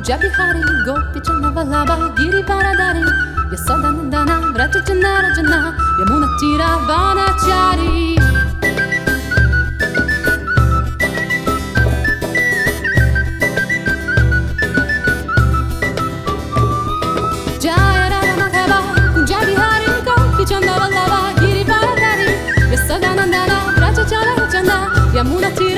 Kunja bihari gopi channa vallabha giri paradari Yasodanandana vraja jana rajana Yamuna tira vanachari Jaya Rama Madhava Kunja bihari gopi channa vallabha giri paradari Yasodanandana vraja jana rajana Yamuna tira